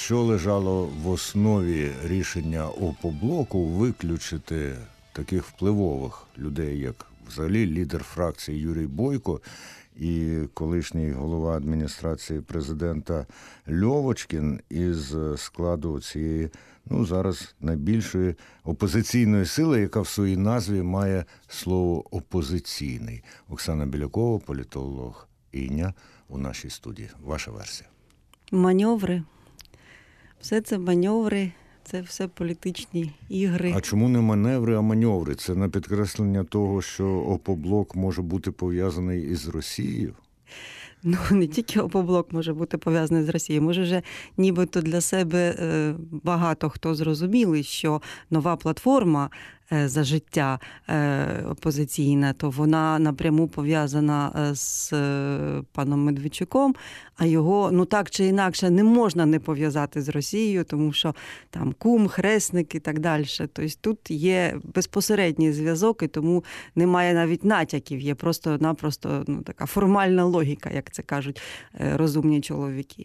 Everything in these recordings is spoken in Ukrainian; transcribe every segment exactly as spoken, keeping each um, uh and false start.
що лежало в основі рішення Опоблоку виключити таких впливових людей, як взагалі лідер фракції Юрій Бойко і колишній голова адміністрації президента Льовочкін із складу цієї, ну, зараз найбільшої опозиційної сили, яка в своїй назві має слово «опозиційний». Оксана Білякова, політолог Іня, у нашій студії. Ваша версія. Маневри. Все це маневри, це все політичні ігри. А чому не маневри, а маневри? Це на підкреслення того, що Опоблок може бути пов'язаний із Росією? Ну, не тільки Опоблок може бути пов'язаний з Росією. Може, вже нібито для себе багато хто зрозуміли, що нова платформа «За життя» опозиційна, то вона напряму пов'язана з паном Медведчуком, а його, ну так чи інакше, не можна не пов'язати з Росією, тому що там кум, хресник і так далі. Тобто тут є безпосередній зв'язок, і тому немає навіть натяків, є просто-напросто ну, така формальна логіка, як це кажуть розумні чоловіки.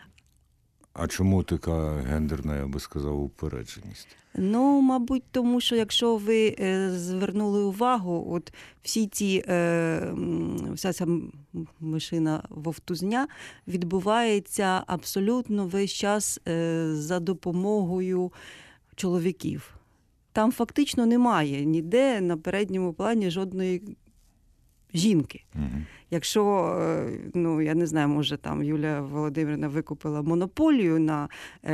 А чому така гендерна, я би сказав, упередженість? Ну, мабуть, тому що якщо ви звернули увагу, от всі ці, вся ця мишина вовтузня відбувається абсолютно весь час за допомогою чоловіків. Там фактично немає ніде на передньому плані жодної жінки. Угу. Якщо, ну, я не знаю, може там Юлія Володимирівна викупила монополію на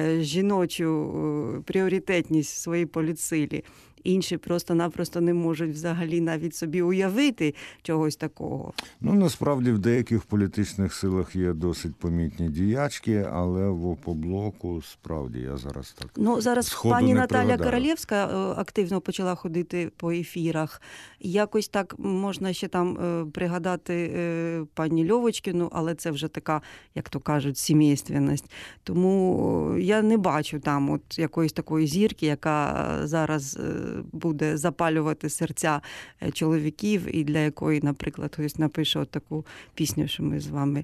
жіночу пріоритетність в своїй політсилі, інші просто-напросто не можуть взагалі навіть собі уявити чогось такого. Ну, насправді, в деяких політичних силах є досить помітні діячки, але в Опоблоку, справді, я зараз так Ну, зараз сходу пані не Наталя пригадаю. Королевська активно почала ходити по ефірах. Якось так можна ще там пригадати пані Льовочкіну, але це вже така, як то кажуть, сімейственність. Тому я не бачу там от якоїсь такої зірки, яка зараз буде запалювати серця чоловіків і для якої, наприклад, хтось напише от таку пісню, що ми з вами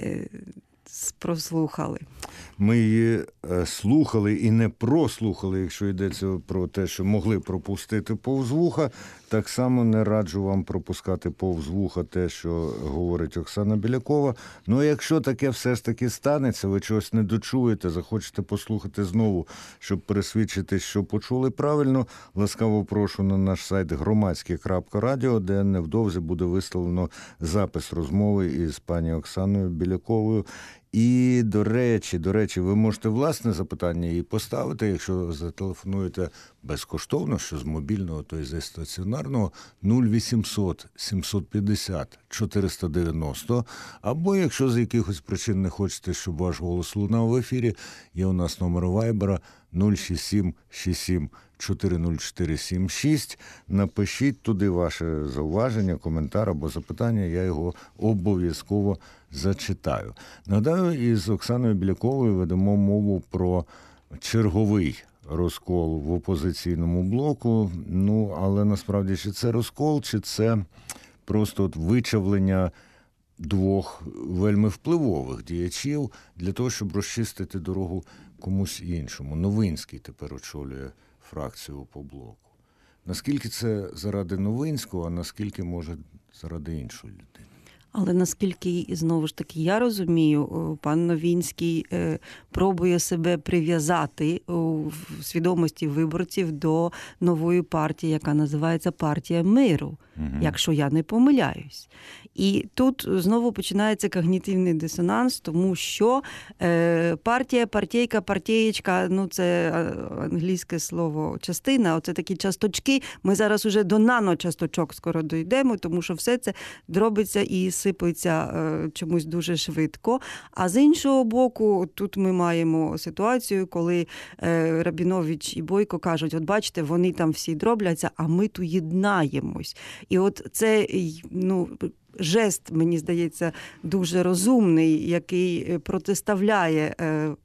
прослухали. Ми її слухали і не прослухали, якщо йдеться про те, що могли пропустити повз вуха. Так само не раджу вам пропускати повз вуха те, що говорить Оксана Білякова. Ну, а якщо таке все ж таки станеться, ви чогось не дочуєте, захочете послухати знову, щоб пересвідчити, що почули правильно, ласкаво прошу на наш сайт громадське крапка радіо, де невдовзі буде виставлено запис розмови із пані Оксаною Біляковою. І, до речі, до речі, ви можете власне запитання їй поставити, якщо зателефонуєте безкоштовно, що з мобільного, то й зі стаціонарного, нуль вісімсот сімсот п'ятдесят чотириста дев'яносто, або якщо з якихось причин не хочете, щоб ваш голос лунав в ефірі, є у нас номер вайбера нуль шість сім шість сім чотири нуль чотири сім шість. Напишіть туди ваше зауваження, коментар або запитання, я його обов'язково зачитаю. Нагадаю, із Оксаною Біляковою ведемо мову про черговий розкол в опозиційному блоку. Ну, але насправді, чи це розкол, чи це просто от вичавлення двох вельми впливових діячів для того, щоб розчистити дорогу комусь іншому. Новинський тепер очолює фракцію Опоблоку. Наскільки це заради Новинського, а наскільки, може, заради іншої людини? Але наскільки, знову ж таки, я розумію, пан Новинський пробує себе прив'язати у свідомості виборців до нової партії, яка називається «Партія миру», угу. якщо я не помиляюсь. І тут знову починається когнітивний дисонанс, тому що партія, партійка, партієчка, ну це англійське слово частина, оце такі часточки, ми зараз уже до наночасточок скоро дійдемо, тому що все це дробиться і сипається чомусь дуже швидко. А з іншого боку, тут ми маємо ситуацію, коли Рабінович і Бойко кажуть, от бачите, вони там всі дробляться, а ми тут єднаємось. І от це, ну, жест, мені здається, дуже розумний, який протиставляє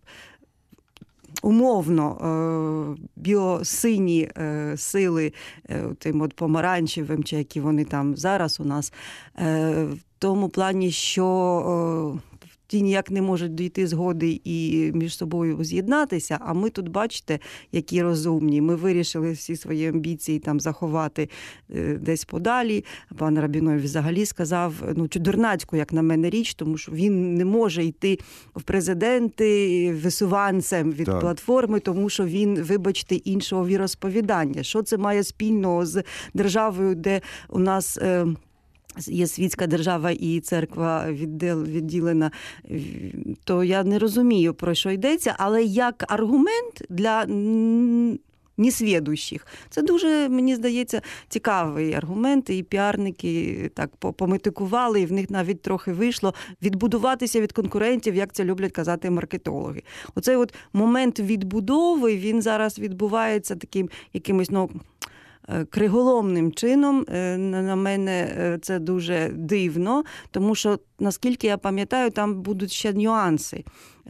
умовно біосині сили тим от помаранчевим, чи які вони там зараз у нас, в тому плані, що ті ніяк не можуть дійти згоди і між собою з'єднатися, а ми тут, бачите, які розумні. Ми вирішили всі свої амбіції там заховати десь подалі. Пан Рабінович взагалі сказав, ну, чудернацьку, як на мене, річ, тому що він не може йти в президенти висуванцем від так. платформи, тому що він, вибачте, іншого віросповідання. Що це має спільного з державою, де у нас є світська держава і церква відділена, то я не розумію, про що йдеться, але як аргумент для несвідущих. Це дуже, мені здається, цікавий аргумент, і піарники так пометикували, і в них навіть трохи вийшло відбудуватися від конкурентів, як це люблять казати маркетологи. Оцей от момент відбудови, він зараз відбувається таким якимось, ну, криголомним чином. На мене це дуже дивно, тому що, наскільки я пам'ятаю, там будуть ще нюанси.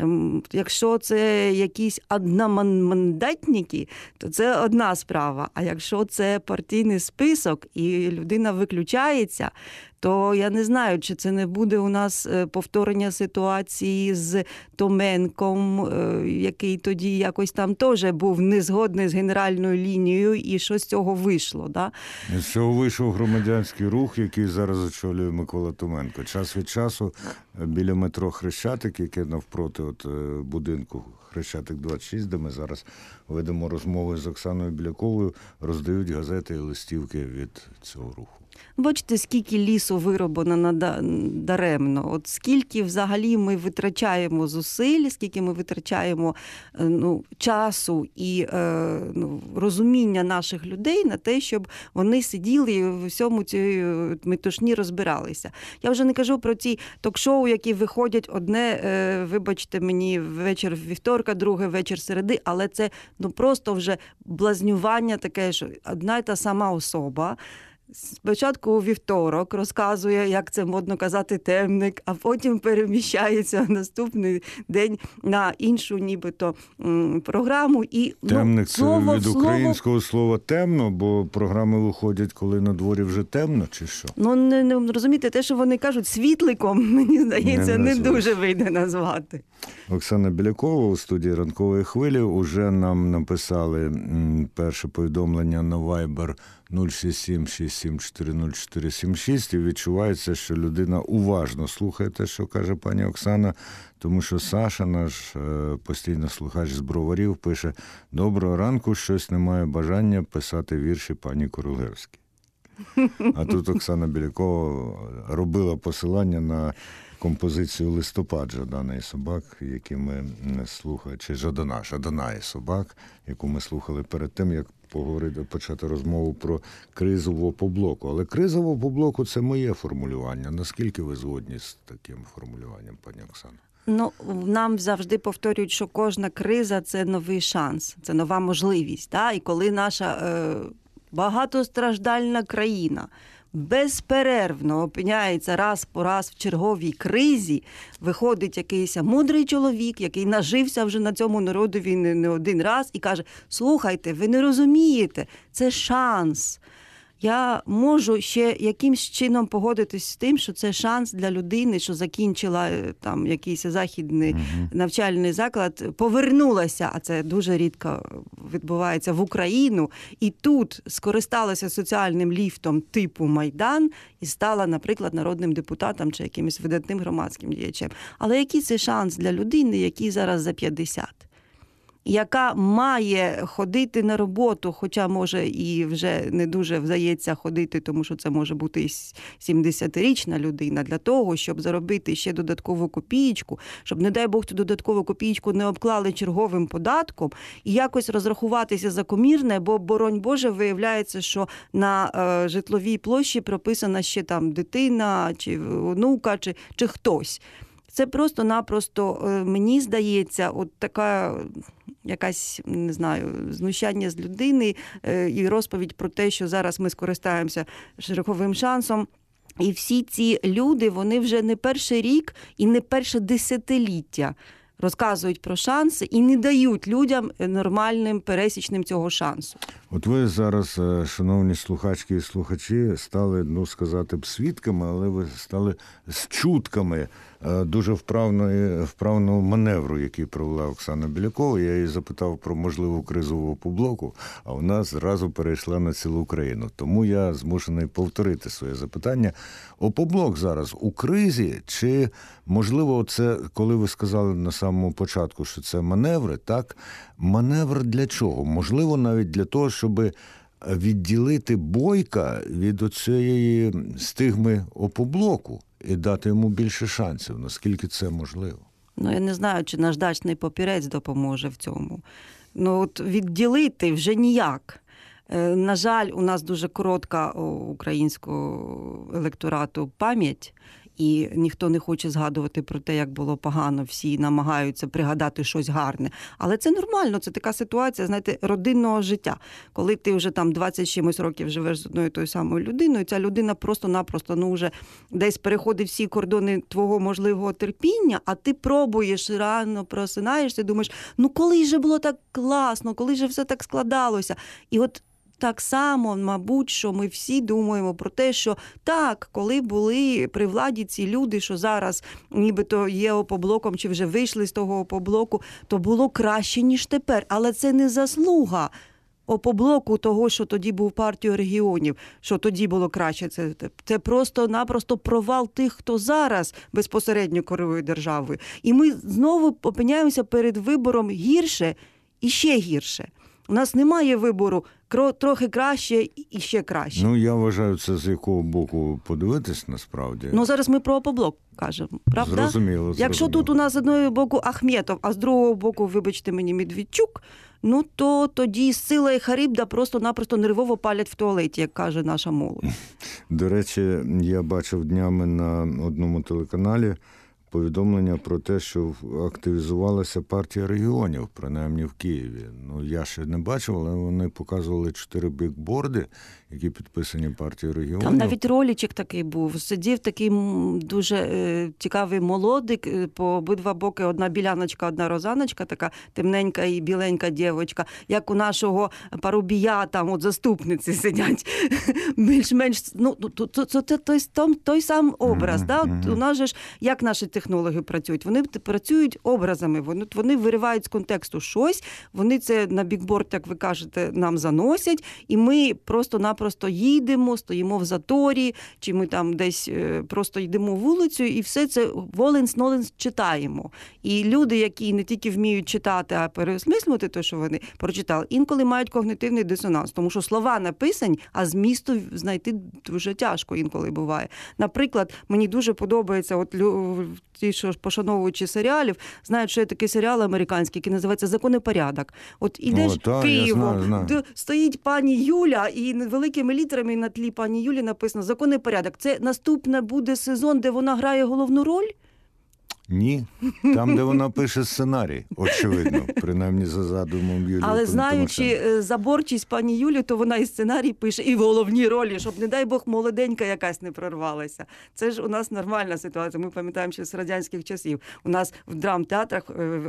Якщо це якісь одномандатники, то це одна справа. А якщо це партійний список і людина виключається, то я не знаю, чи це не буде у нас повторення ситуації з Томенком, який тоді якось там теж був незгодний з генеральною лінією, і що з цього вийшло. Да? З цього вийшов громадянський рух, який зараз очолює Микола Томенко. Час від часу біля метро Хрещатик, яке навпроти от будинку Хрещатик двадцять шість, де ми зараз ведемо розмови з Оксаною Біляковою, роздають газети і листівки від цього руху. Бачите, скільки лісу вироблено даремно. От скільки взагалі ми витрачаємо зусиль, скільки ми витрачаємо ну, часу і е, ну, розуміння наших людей на те, щоб вони сиділи і в всьому цій метушні розбиралися. Я вже не кажу про ці ток-шоу, які виходять одне, е, вибачте мені, вечір вівторка, друге вечір середи, але це ну, просто вже блазнювання таке, що одна й та сама особа спочатку у вівторок розказує, як це модно казати, темник, а потім переміщається наступний день на іншу нібито програму. І, темник ну, слово, це від слово... українського слова темно, бо програми виходять, коли на дворі вже темно, чи що? Ну, не, не розумієте, те, що вони кажуть світликом, мені здається, не, не дуже вийде назвати. Оксана Білякова у студії «Ранкової хвилі» уже нам написали перше повідомлення на Viber нуль шість сім шість сім чотири нуль чотири сім шість, і відчувається, що людина уважно слухає те, що каже пані Оксана, тому що Саша, наш постійний слухач з Броварів, пише: «Доброго ранку, щось немає бажання писати вірші пані Королевській». А тут Оксана Білякова робила посилання на композицію «Листопад» Жадана і Собак, які ми слухали, чи Жадана, Жадана і Собак, яку ми слухали перед тим, як поговорити, почати розмову про кризу в Опоблоку. Але криза в Опоблоку – це моє формулювання. Наскільки ви згодні з таким формулюванням, пані Оксано? Ну, нам завжди повторюють, що кожна криза – це новий шанс, це нова можливість. Да? І коли наша е, багатостраждальна країна безперервно опиняється раз по раз в черговій кризі, виходить якийсь мудрий чоловік, який нажився вже на цьому народові не, не один раз, і каже: слухайте, ви не розумієте, це шанс. Я можу ще якимсь чином погодитись з тим, що це шанс для людини, що закінчила там якийсь західний uh-huh. навчальний заклад, повернулася, а це дуже рідко відбувається, в Україну, і тут скористалася соціальним ліфтом типу Майдан і стала, наприклад, народним депутатом чи якимось видатним громадським діячем. Але який це шанс для людини, якій зараз за п'ятдесят? Яка має ходити на роботу, хоча може і вже не дуже вдається ходити, тому що це може бути і сімдесятирічна людина, для того, щоб заробити ще додаткову копієчку, щоб, не дай Бог, цю додаткову копієчку не обклали черговим податком і якось розрахуватися за комірне, бо, боронь Боже, виявляється, що на е, житловій площі прописана ще там дитина, чи онука, чи, чи хтось. Це просто-напросто, мені здається, от така якась, не знаю, знущання з людини і розповідь про те, що зараз ми скористаємося широковим шансом. І всі ці люди, вони вже не перший рік і не перше десятиліття розказують про шанси і не дають людям нормальним, пересічним цього шансу. От ви зараз, шановні слухачки і слухачі, стали, ну, сказати б, свідками, але ви стали з чутками дуже вправної, вправного маневру, який провела Оксана Білякова. Я її запитав про можливу кризову опоблоку, а вона зразу перейшла на цілу Україну. Тому я змушений повторити своє запитання. Опоблок зараз у кризі, чи, можливо, це, коли ви сказали на самому початку, що це маневри, так? Маневр для чого? Можливо, навіть для того, щоб відділити Бойка від оцієї стигми опоблоку і дати йому більше шансів. Наскільки це можливо? Ну, я не знаю, чи наждачний папірець допоможе в цьому. Ну, от відділити вже ніяк. На жаль, у нас дуже коротка у українського електорату пам'ять, і ніхто не хоче згадувати про те, як було погано, всі намагаються пригадати щось гарне. Але це нормально, це така ситуація, знаєте, родинного життя. Коли ти вже там двадцять чимось років живеш з одною тою самою людиною, ця людина просто-напросто, ну, вже десь переходить всі кордони твого можливого терпіння, а ти пробуєш, рано просинаєшся, думаєш, ну коли же було так класно, коли же все так складалося. І от так само, мабуть, що ми всі думаємо про те, що так, коли були при владі ці люди, що зараз нібито є опоблоком, чи вже вийшли з того опоблоку, то було краще, ніж тепер. Але це не заслуга опоблоку того, що тоді був партією регіонів, що тоді було краще. Це, це просто-напросто провал тих, хто зараз безпосередньо керує державою. І ми знову опиняємося перед вибором гірше і ще гірше. У нас немає вибору трохи краще і ще краще. Ну, я вважаю, це з якого боку подивитись, насправді. Ну, зараз ми про опоблок кажемо, правда? Зрозуміло, зрозуміло. Якщо тут у нас з одного боку Ахметов, а з другого боку, вибачте мені, Медведчук, ну, то тоді Сила і Харибда просто-напросто нервово палять в туалеті, як каже наша молодь. До речі, я бачив днями на одному телеканалі повідомлення про те, що активізувалася партія регіонів, принаймні в Києві. Ну, я ще не бачив, але вони показували чотири бікборди, які підписані партією регіонів. Там навіть ролічок такий був. Сидів такий дуже е, цікавий молодик, е, по обидва боки одна біляночка, одна розаночка, така темненька і біленька дівочка, як у нашого Парубія, там от заступниці сидять. Більш-менш, ну, це той, той, той сам образ. Mm-hmm. Да? Mm-hmm. У нас же ж, як наші технологи працюють? Вони працюють образами, вони, вони виривають з контексту щось, вони це на бікборд, як ви кажете, нам заносять, і ми просто-напросто їдемо, стоїмо в заторі, чи ми там десь просто йдемо вулицю, і все це воленс-ноленс читаємо. І люди, які не тільки вміють читати, а переосмислювати те, що вони прочитали, інколи мають когнитивний дисонанс, тому що слова написані, а змісту знайти дуже тяжко інколи буває. Наприклад, мені дуже подобається, от ті, що пошановуючи серіалів, знають, що є такий серіал американський, який називається «Закон і порядок». От ідеш О, та, Києвом, знаю, знаю. стоїть пані Юля, і великими літерами на тлі пані Юлі написано «Закон і порядок». Це наступне буде сезон, де вона грає головну роль? Ні. Там, де вона пише сценарій, очевидно, принаймні за задумом Юлії. Але знаючи заборчість пані Юлі, то вона і сценарій пише, і в головній ролі, щоб, не дай Бог, молоденька якась не прорвалася. Це ж у нас нормальна ситуація. Ми пам'ятаємо ще з радянських часів. У нас в драмтеатрах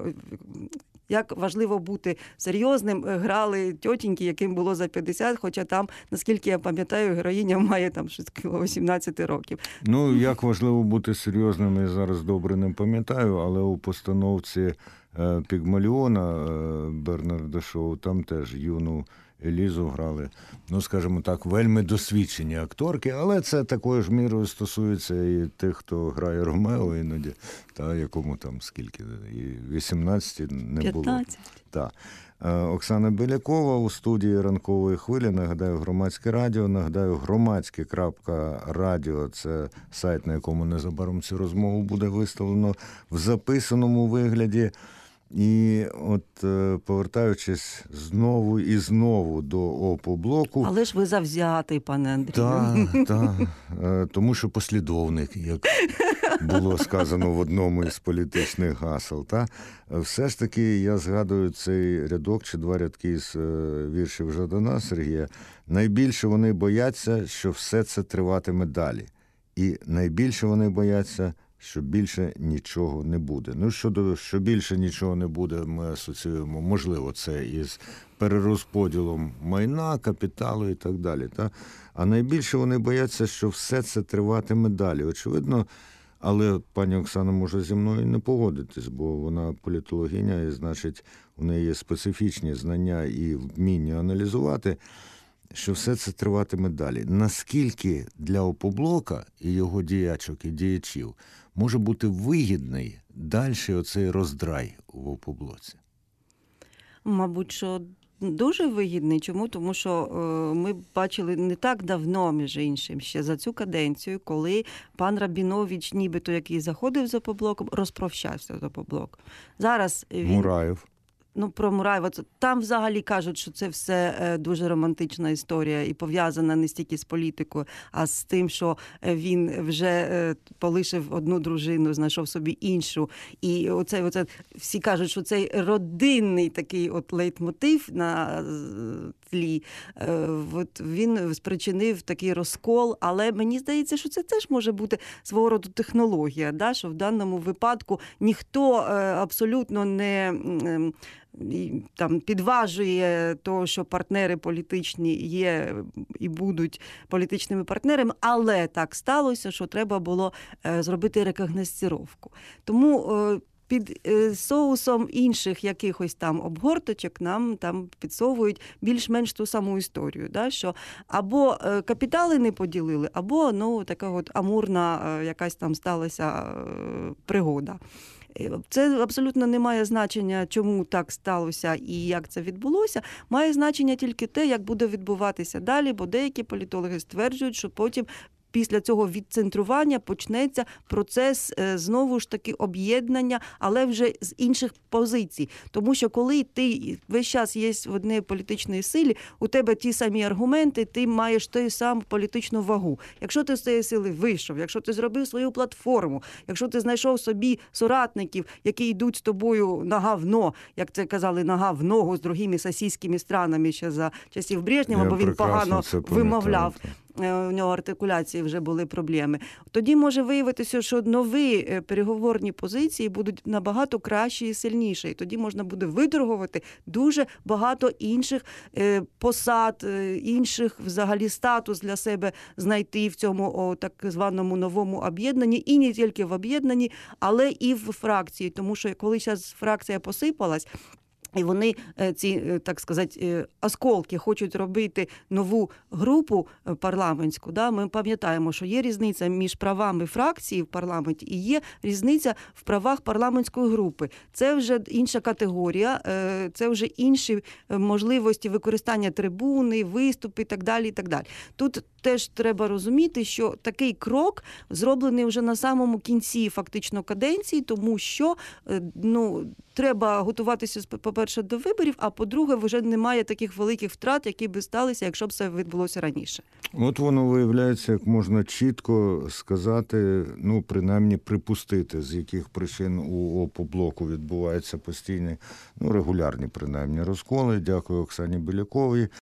як важливо бути серйозним, грали тьотіньки, яким було за п'ятдесят, хоча там, наскільки я пам'ятаю, героїня має там щось вісімнадцять років. Ну, як важливо бути серйозним, я зараз добре не пам'ятаю, але у постановці Пігмаліона Бернарда Шоу там теж юну Елізу грали, ну, скажімо так, вельми досвідчені акторки, але це такою ж мірою стосується і тих, хто грає Ромео іноді, та якому там скільки, і вісімнадцять не було. п'ятнадцять. Так. Оксана Білякова у студії «Ранкової хвилі». Нагадаю, Громадське радіо. Нагадаю, громадське крапка радіо – це сайт, на якому незабаром цю розмову буде виставлено в записаному вигляді. І от, повертаючись знову і знову до опоблоку... Але ж ви завзятий, пане Андрію. Так, так. Тому що послідовник, як було сказано в одному із політичних гасел. Та? Все ж таки, я згадую цей рядок чи два рядки з віршів Жадана Сергія. Найбільше вони бояться, що все це триватиме далі. І найбільше вони бояться що більше нічого не буде. Ну, щодо, що більше нічого не буде, ми асоціюємо, можливо, це із перерозподілом майна, капіталу і так далі. Та? А найбільше вони бояться, що все це триватиме далі. Очевидно, але пані Оксана може зі мною не погодитись, бо вона політологиня, і, значить, у неї є специфічні знання і вміння аналізувати, що все це триватиме далі. Наскільки для Опоблока і його діячок і діячів може бути вигідний далі оцей роздрай в Опоблоці? Мабуть, що дуже вигідний. Чому? Тому що е, ми бачили не так давно, між іншим, ще за цю каденцію, коли пан Рабінович, нібито який заходив з Опоблоком, розпрощався з Опоблоком. Зараз він... Мураєв. Ну, про Мураєва, там взагалі кажуть, що це все дуже романтична історія і пов'язана не стільки з політикою, а з тим, що він вже полишив одну дружину, знайшов собі іншу. І оце, оце всі кажуть, що цей родинний такий от лейтмотив на тлі, от він спричинив такий розкол, але мені здається, що це теж може бути свого роду технологія, да? Що в даному випадку ніхто абсолютно не там підважує того, що партнери політичні є і будуть політичними партнерами, але так сталося, що треба було зробити рекогносцировку. Тому під соусом інших якихось там обгорточок нам там підсовують більш-менш ту саму історію, да, що або капітали не поділили, або ну, така от амурна якась там сталася пригода. Це абсолютно не має значення, чому так сталося і як це відбулося. Має значення тільки те, як буде відбуватися далі, бо деякі політологи стверджують, що потім після цього відцентрування почнеться процес знову ж таки об'єднання, але вже з інших позицій. Тому що коли ти весь час є в одній політичній силі, у тебе ті самі аргументи, ти маєш ту саму політичну вагу. Якщо ти з цієї сили вийшов, якщо ти зробив свою платформу, якщо ти знайшов собі соратників, які йдуть з тобою нога в но, як це казали, нога в ногу з другими сосійськими странами ще за часів Брежнєва, бо він погано вимовляв. У нього артикуляції вже були проблеми. Тоді може виявитися, що нові переговорні позиції будуть набагато кращі і сильніші. І тоді можна буде видоргувати дуже багато інших посад, інших взагалі статус для себе знайти в цьому о, так званому новому об'єднанні. І не тільки в об'єднанні, але і в фракції. Тому що коли зараз фракція посипалась, і вони, ці, так сказати, осколки хочуть робити нову групу парламентську. Да? Ми пам'ятаємо, що є різниця між правами фракції в парламенті і є різниця в правах парламентської групи. Це вже інша категорія, це вже інші можливості використання трибуни, виступи і так далі. І так далі. Тут теж треба розуміти, що такий крок зроблений вже на самому кінці фактично каденції, тому що ну, треба готуватися, по-перше, до виборів, а по-друге, вже немає таких великих втрат, які би сталися, якщо б це відбулося раніше. От воно виявляється, як можна чітко сказати, ну, принаймні припустити, з яких причин у Опоблоку відбуваються постійні, ну, регулярні, принаймні, розколи. Дякую Оксані Біляковій.